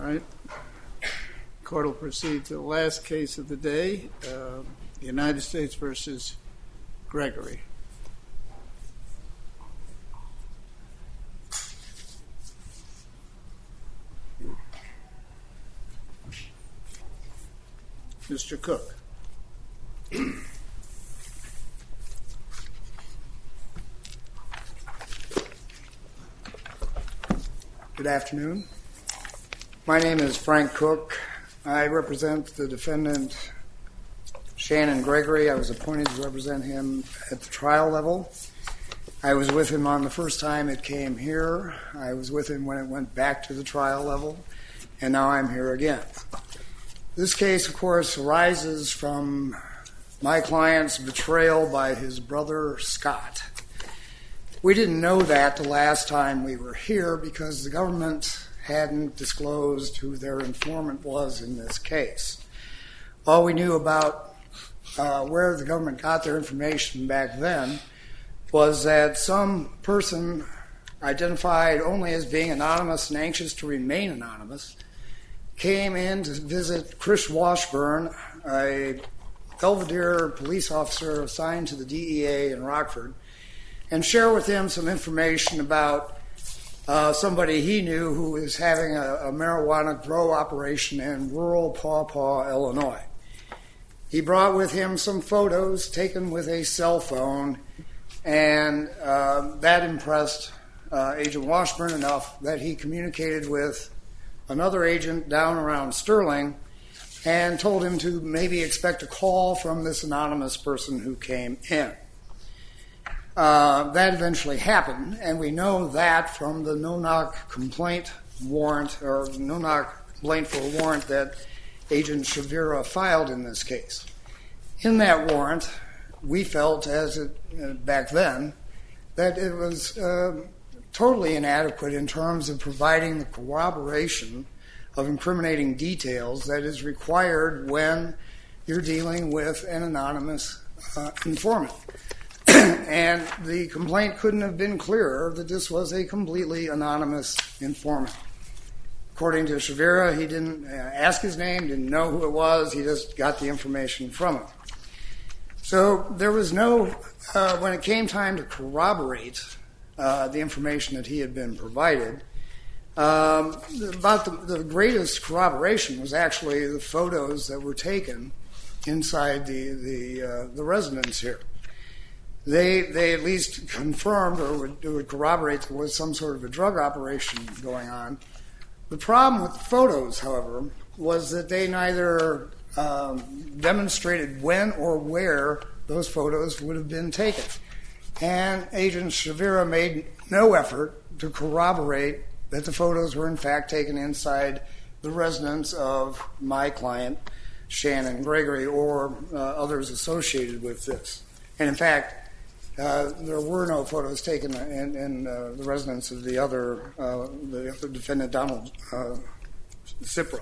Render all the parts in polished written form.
right. Court will proceed to the last case of the day, United States versus Gregory. Mr. Cook. Good afternoon. My name is Frank Cook. I represent the defendant Shannon Gregory. I was appointed to represent him at the trial level. I was with him on the first time it came here. I was with him when it went back to the trial level, and now I'm here again. This case, of course, arises from my client's betrayal by his brother, Scott. We didn't know that the last time we were here because the government hadn't disclosed who their informant was in this case. All we knew about where the government got their information back then was that some person identified only as being anonymous and anxious to remain anonymous came in to visit Chris Washburn, a Belvedere police officer assigned to the DEA in Rockford, and share with him some information about somebody he knew who was having a marijuana grow operation in rural Paw Paw, Illinois. He brought with him some photos taken with a cell phone, and that impressed Agent Washburn enough that he communicated with another agent down around Sterling and told him to maybe expect a call from this anonymous person who came in. That eventually happened, and we know that from the no-knock complaint warrant, or no-knock complaint for a warrant that Agent Shavira filed in this case. In that warrant, we felt, back then, that it was totally inadequate in terms of providing the corroboration of incriminating details that is required when you're dealing with an anonymous informant. And the complaint couldn't have been clearer that this was a completely anonymous informant. According to Shavira, he didn't ask his name, didn't know who it was, he just got the information from him. So there was no, when it came time to corroborate the information that he had been provided, about the greatest corroboration was actually the photos that were taken inside the residence here. They at least confirmed or would corroborate there was some sort of a drug operation going on. The problem with the photos, however, was that they neither demonstrated when or where those photos would have been taken. And Agent Shavira made no effort to corroborate that the photos were in fact taken inside the residence of my client, Shannon Gregory, or others associated with this. And in fact, there were no photos taken in the residence of the other defendant, Donald Cipro.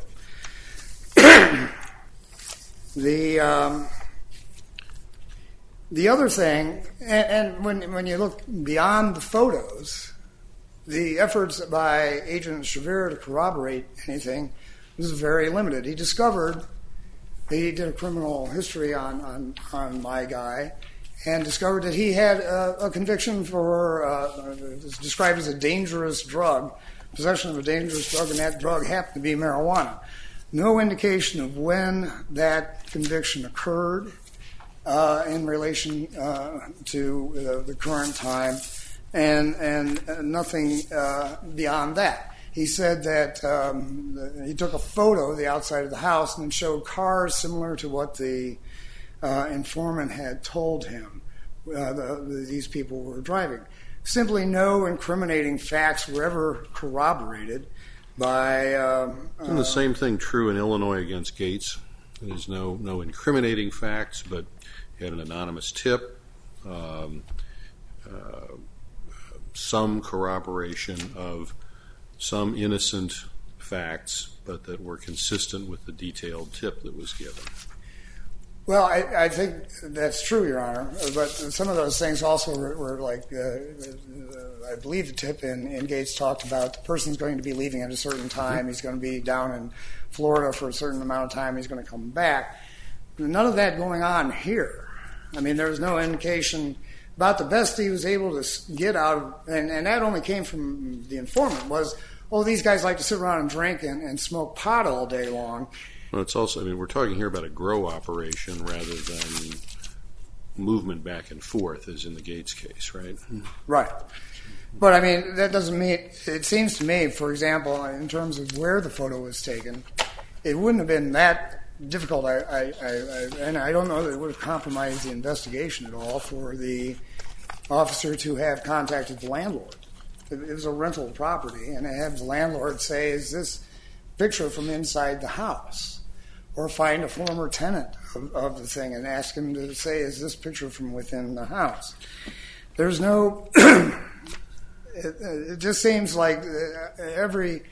The other thing, and when you look beyond the photos, the efforts by Agent Shavira to corroborate anything was very limited. He did a criminal history on my guy, and discovered that he had a conviction for, it's described as a dangerous drug, possession of a dangerous drug, and that drug happened to be marijuana. No indication of when that conviction occurred in relation to the current time, and nothing beyond that. He said that he took a photo of the outside of the house and showed cars similar to what the informant had told him these people were driving. Simply no incriminating facts were ever corroborated by... Isn't the same thing true in Illinois against Gates? There's no incriminating facts, but you had an anonymous tip, some corroboration of some innocent facts, but that were consistent with the detailed tip that was given. Well, I think that's true, Your Honor. But some of those things also were like, I believe the tip in Gates talked about the person's going to be leaving at a certain time. He's going to be down in Florida for a certain amount of time. He's going to come back. None of that going on here. I mean, there was no indication. About the best he was able to get out of, and that only came from the informant, was, oh, these guys like to sit around and drink and smoke pot all day long. Well, it's also, I mean, we're talking here about a grow operation rather than movement back and forth, as in the Gates case, right? Right. But, I mean, that doesn't mean, it seems to me, for example, in terms of where the photo was taken, it wouldn't have been that difficult, and I don't know that it would have compromised the investigation at all for the officer to have contacted the landlord. It was a rental property, and to have the landlord say, is this picture from inside the house? Or find a former tenant of the thing and ask him to say, is this picture from within the house? There's no, it just seems like they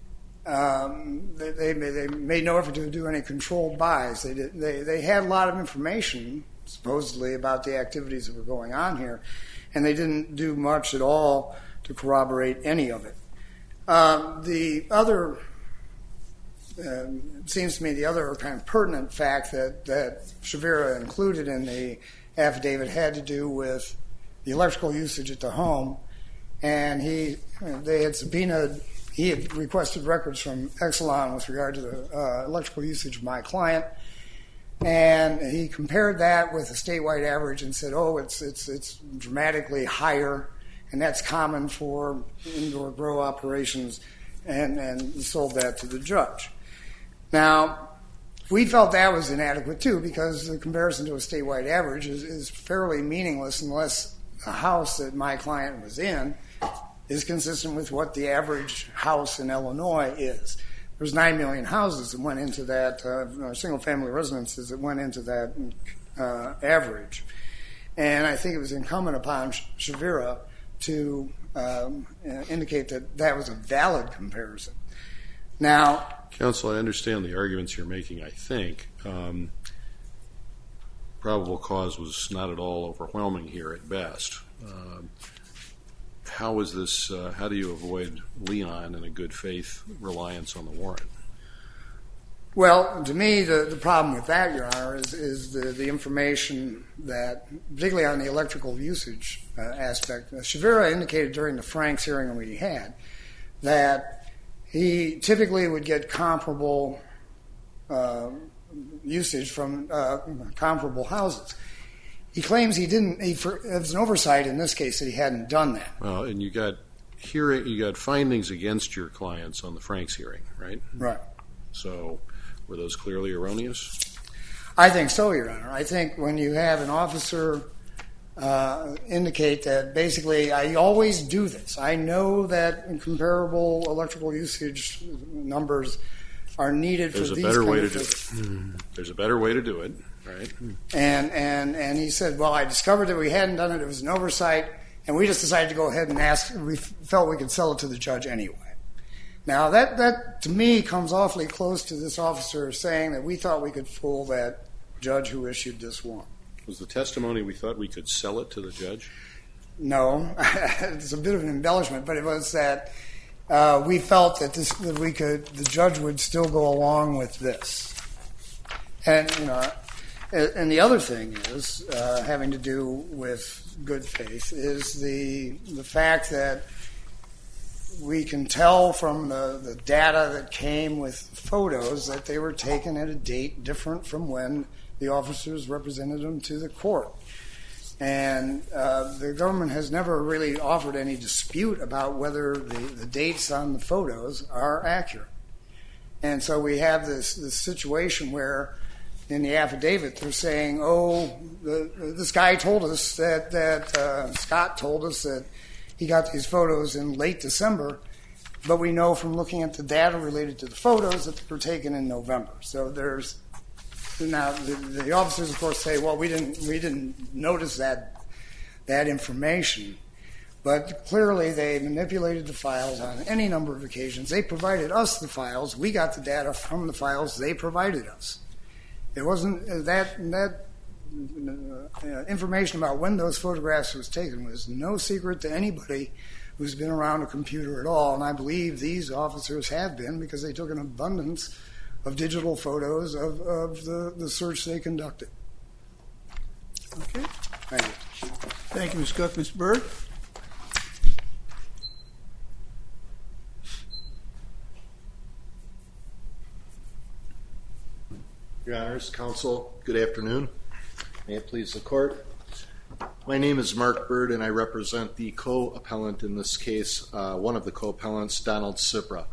made no effort to do any controlled buys. They had a lot of information, supposedly, about the activities that were going on here, and they didn't do much at all to corroborate any of it. The other... it seems to me the other kind of pertinent fact that Shavira included in the affidavit had to do with the electrical usage at the home, and they had subpoenaed, he had requested records from Exelon with regard to the electrical usage of my client, and he compared that with the statewide average and said, oh, it's dramatically higher, and that's common for indoor grow operations, and sold that to the judge. Now, we felt that was inadequate, too, because the comparison to a statewide average is fairly meaningless unless the house that my client was in is consistent with what the average house in Illinois is. There's 9 million houses that went into that, single-family residences that went into that average. And I think it was incumbent upon Shavira to indicate that that was a valid comparison. Now, Counsel, I understand the arguments you're making, I think. Probable cause was not at all overwhelming here at best. How is this, how do you avoid Leon and a good faith reliance on the warrant? Well, to me, the problem with that, Your Honor, is the information that, particularly on the electrical usage aspect, Shavira indicated during the Franks hearing that we had that he typically would get comparable usage from comparable houses. He claims he didn't. It was an oversight in this case that he hadn't done that. Well, and you got findings against your clients on the Franks hearing, right? Right. So, were those clearly erroneous? I think so, Your Honor. I think when you have an officer indicate that basically I always do this. I know that comparable electrical usage numbers are needed for these kind of things. There's a better way to do it, right? And he said, well, I discovered that we hadn't done it. It was an oversight, and we just decided to go ahead and ask. We felt we could sell it to the judge anyway. Now, that to me comes awfully close to this officer saying that we thought we could fool that judge who issued this warrant. Was the testimony we thought we could sell it to the judge? No, it's a bit of an embellishment, but it was that we felt that the judge would still go along with this. And and the other thing is having to do with good faith is the fact that we can tell from the data that came with photos that they were taken at a date different from when the officers represented them to the court. And the government has never really offered any dispute about whether the dates on the photos are accurate. And so we have this situation where in the affidavit they're saying, oh, this guy told us that Scott told us that he got these photos in late December, but we know from looking at the data related to the photos that they were taken in November. So there's now the officers, of course, say, well, we didn't notice that information, but clearly they manipulated the files on any number of occasions. They provided us the files. We got the data from the files they provided us. It wasn't that information about when those photographs was taken was no secret to anybody who's been around a computer at all, and I believe these officers have been because they took an abundance of digital photos of the search they conducted. Okay. Thank you. Thank you, Ms. Cook. Ms. Byrd? Your Honors, Counsel, good afternoon. May it please the Court. My name is Mark Byrd, and I represent the co-appellant in this case, one of the co-appellants, Donald Cipra.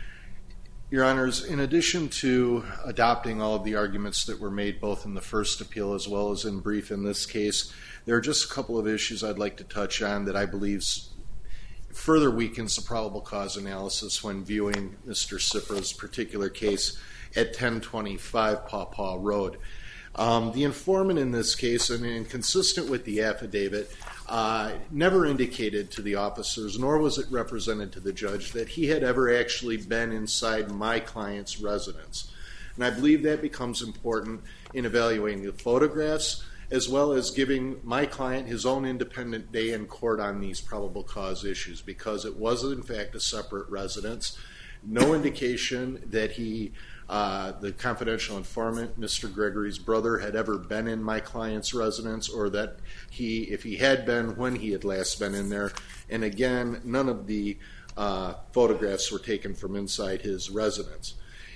Your Honors, in addition to adopting all of the arguments that were made both in the first appeal as well as in brief in this case, there are just a couple of issues I'd like to touch on that I believe further weakens the probable cause analysis when viewing Mr. Cipra's particular case at 1025 Paw Paw Road. The informant in this case, and consistent with the affidavit, never indicated to the officers, nor was it represented to the judge, that he had ever actually been inside my client's residence. And I believe that becomes important in evaluating the photographs, as well as giving my client his own independent day in court on these probable cause issues, because it was in fact a separate residence. No indication that the confidential informant, Mr. Gregory's brother, had ever been in my client's residence, or that if he had been, when he had last been in there. And again, none of the photographs were taken from inside his residence.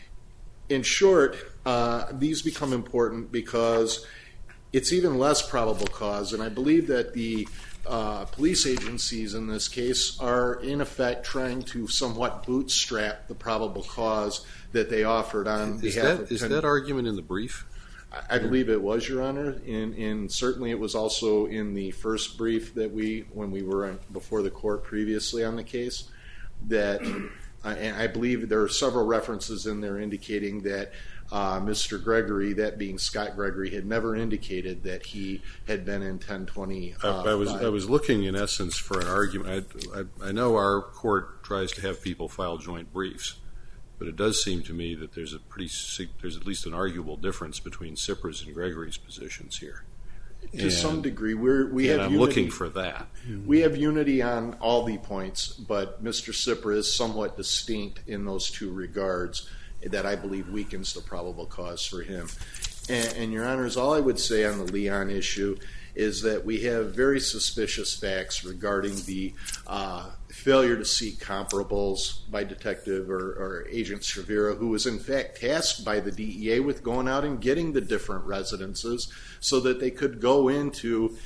In short, these become important because it's even less probable cause, and I believe that the police agencies in this case are in effect trying to somewhat bootstrap the probable cause that they offered on behalf of... Is that argument in the brief? I believe it was, Your Honor, and certainly it was also in the first brief that when we were before the court previously on the case, that and I believe there are several references in there indicating that Mr. Gregory, that being Scott Gregory, had never indicated that he had been in 1020. I was looking in essence for an argument. I know our court tries to have people file joint briefs, but it does seem to me that there's at least an arguable difference between Cipra's and Gregory's positions here. To some degree, we have I'm unity. looking for that. We have unity on all the points, but Mr. Cipra is somewhat distinct in those two regards that I believe weakens the probable cause for him. And Your Honors, all I would say on the Leon issue is that we have very suspicious facts regarding the failure to seek comparables by Detective or Agent Shavira, who was in fact tasked by the DEA with going out and getting the different residences so that they could go into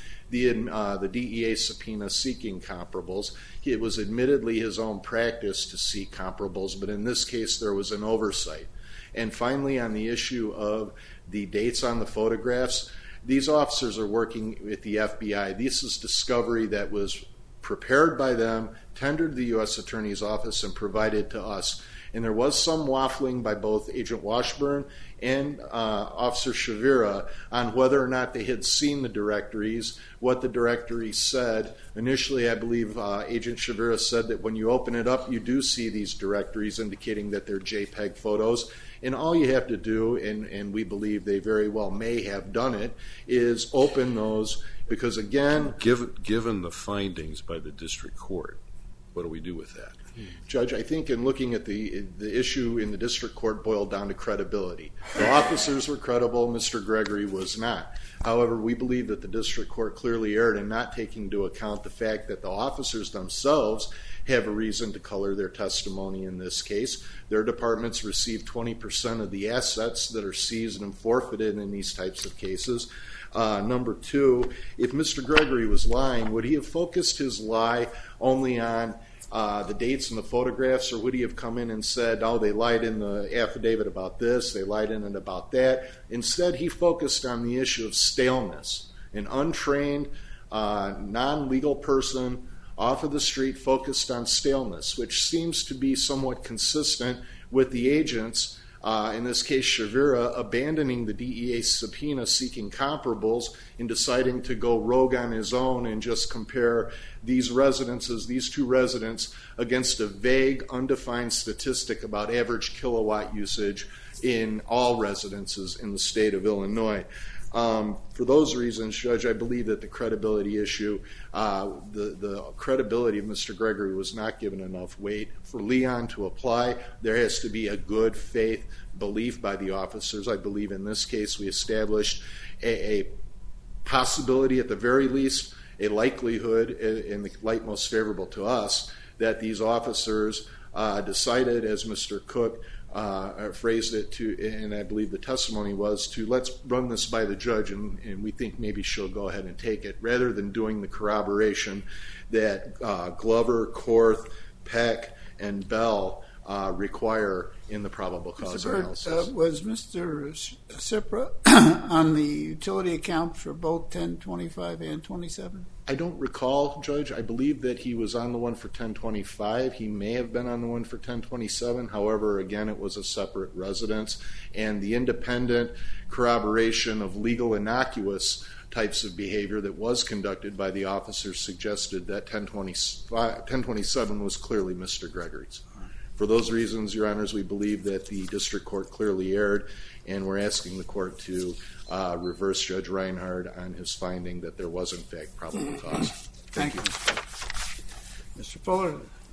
the DEA subpoena seeking comparables. It was admittedly his own practice to seek comparables, but in this case there was an oversight. And finally, on the issue of the dates on the photographs, these officers are working with the FBI. This is discovery that was prepared by them, tendered to the U.S. Attorney's Office, and provided to us. And there was some waffling by both Agent Washburn and Officer Shavira on whether or not they had seen the directories, what the directories said. Initially, I believe Agent Shavira said that when you open it up, you do see these directories indicating that they're JPEG photos. And all you have to do, and we believe they very well may have done it, is open those, because again... Given the findings by the district court, what do we do with that? Judge, I think in looking at the issue in the district court boiled down to credibility. The officers were credible, Mr. Gregory was not. However, we believe that the district court clearly erred in not taking into account the fact that the officers themselves have a reason to color their testimony in this case. Their departments receive 20% of the assets that are seized and forfeited in these types of cases. Number two, if Mr. Gregory was lying, would he have focused his lie only on the dates and the photographs, or would he have come in and said, oh, they lied in the affidavit about this, they lied in it about that? Instead, he focused on the issue of staleness. An untrained, non-legal person off of the street focused on staleness, which seems to be somewhat consistent with the agents In this case, Shavira abandoning the DEA subpoena seeking comparables and deciding to go rogue on his own and just compare these residences, these two residents, against a vague, undefined statistic about average kilowatt usage in all residences in the state of Illinois. For those reasons, Judge, I believe that the credibility issue, the credibility of Mr. Gregory was not given enough weight. For Leon to apply, there has to be a good faith belief by the officers. I believe in this case we established a possibility, at the very least, a likelihood in the light most favorable to us, that these officers decided, as Mr. Cook phrased it, to, and I believe the testimony was, to let's run this by the judge and we think maybe she'll go ahead and take it, rather than doing the corroboration that Glover, Korth, Peck, and Bell require in the probable cause analysis. Was Mr. Cipra on the utility account for both 1025 and 27? I don't recall, Judge. I believe that he was on the one for 1025. He may have been on the one for 1027. However, again, it was a separate residence, and the independent corroboration of legal innocuous types of behavior that was conducted by the officers suggested that 1027 was clearly Mr. Gregory's. For those reasons, Your Honors, we believe that the district court clearly erred, and we're asking the court to reverse Judge Reinhard on his finding that there was, in fact, probable cause. Thank you. Mr. Fuller.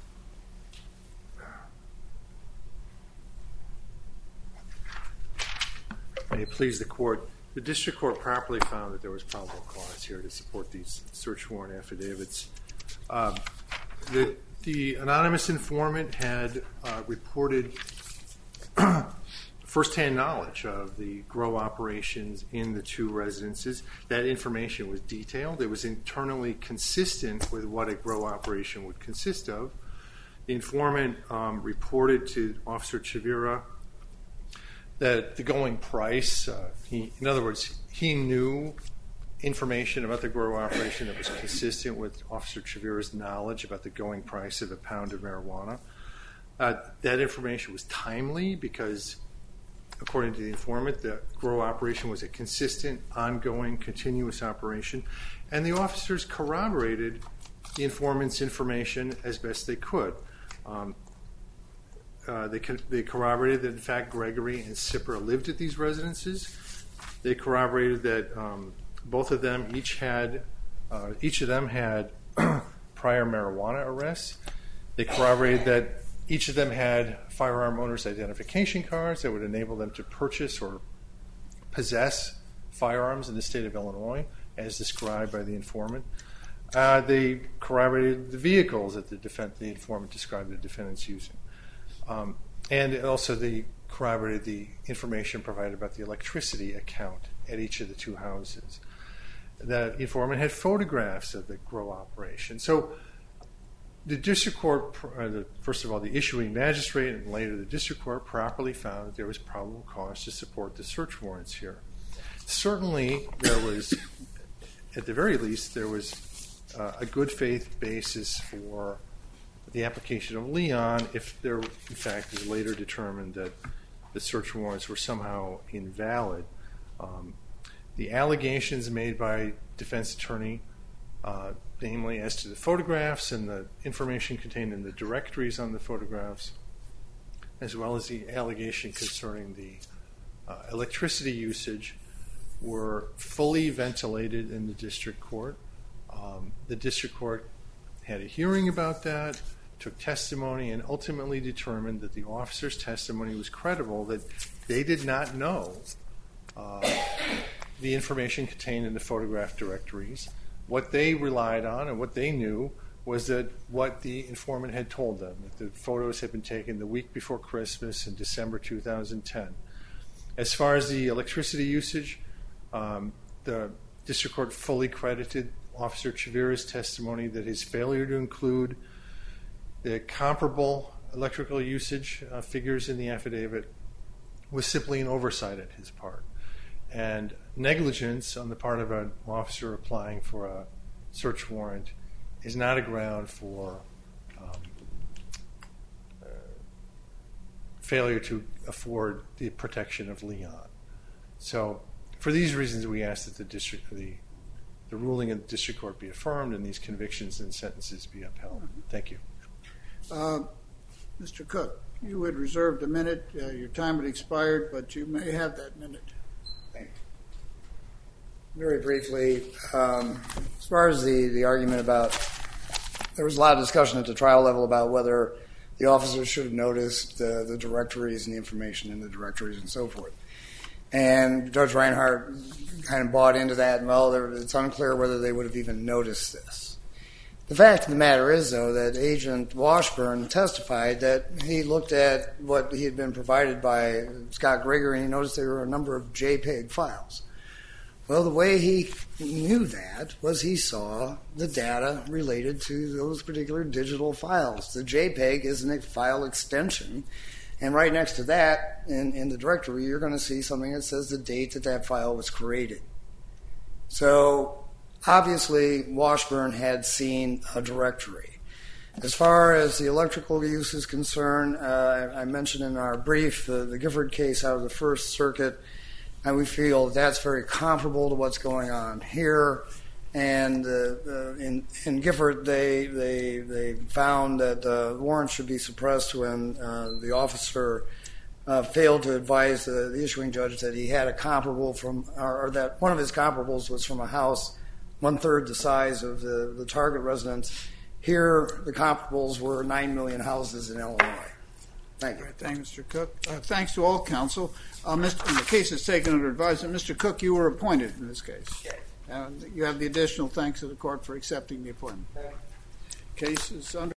May it please the court. The district court properly found that there was probable cause here to support these search warrant affidavits. The anonymous informant had reported firsthand knowledge of the grow operations in the two residences. That information was detailed. It was internally consistent with what a grow operation would consist of. The informant reported to Officer Chavira that the going price, in other words, he knew information about the grow operation that was consistent with Officer Chavira's knowledge about the going price of a pound of marijuana. That information was timely because, according to the informant, the grow operation was a consistent, ongoing, continuous operation, and the officers corroborated the informant's information as best they could. They corroborated that, in fact, Gregory and Cipra lived at these residences. They corroborated that both of them each of them had prior marijuana arrests. They corroborated that each of them had firearm owners' identification cards that would enable them to purchase or possess firearms in the state of Illinois, as described by the informant. They corroborated the vehicles that the informant described the defendants using. And also they corroborated the information provided about the electricity account at each of the two houses. The informant had photographs of the grow operation. So the district court, first of all, the issuing magistrate and later the district court properly found that there was probable cause to support the search warrants here. Certainly there was, at the very least, there was a good faith basis for the application of Leon if there, in fact, is later determined that the search warrants were somehow invalid. The allegations made by defense attorney, namely as to the photographs and the information contained in the directories on the photographs, as well as the allegation concerning the electricity usage, were fully ventilated in the district court. The district court had a hearing about that, took testimony, and ultimately determined that the officer's testimony was credible, that they did not know the information contained in the photograph directories. What they relied on and what they knew was that what the informant had told them, that the photos had been taken the week before Christmas in December 2010. As far as the electricity usage, the district court fully credited Officer Chavira's testimony that his failure to include the comparable electrical usage figures in the affidavit was simply an oversight at his part. And negligence on the part of an officer applying for a search warrant is not a ground for failure to afford the protection of Leon. So for these reasons, we ask that the ruling of the district court be affirmed and these convictions and sentences be upheld. Thank you. Mr. Cook, you had reserved a minute. Your time had expired, but you may have that minute. Thank you. Very briefly, as far as the argument about, there was a lot of discussion at the trial level about whether the officers should have noticed the directories and the information in the directories and so forth. And Judge Reinhart kind of bought into that, and well, it's unclear whether they would have even noticed this. The fact of the matter is, though, that Agent Washburn testified that he looked at what he had been provided by Scott Gregory, and he noticed there were a number of JPEG files. Well, the way he knew that was he saw the data related to those particular digital files. The JPEG is a file extension, and right next to that, in the directory, you're going to see something that says the date that that file was created. So, obviously, Washburn had seen a directory. As far as the electrical use is concerned, I mentioned in our brief the Gifford case out of the First Circuit, and we feel that's very comparable to what's going on here. And in Gifford, they found that the warrant should be suppressed when the officer failed to advise the issuing judge that he had a comparable from, or that one of his comparables was from a house 1/3 the size of the target residence. Here, the comparables were 9 million houses in Illinois. Thank you. All right, thank you, Mr. Cook. Thanks to all counsel. The case is taken under advisement. Mr. Cook, you were appointed in this case. Yes. You have the additional thanks of the court for accepting the appointment. Thank you. Case is under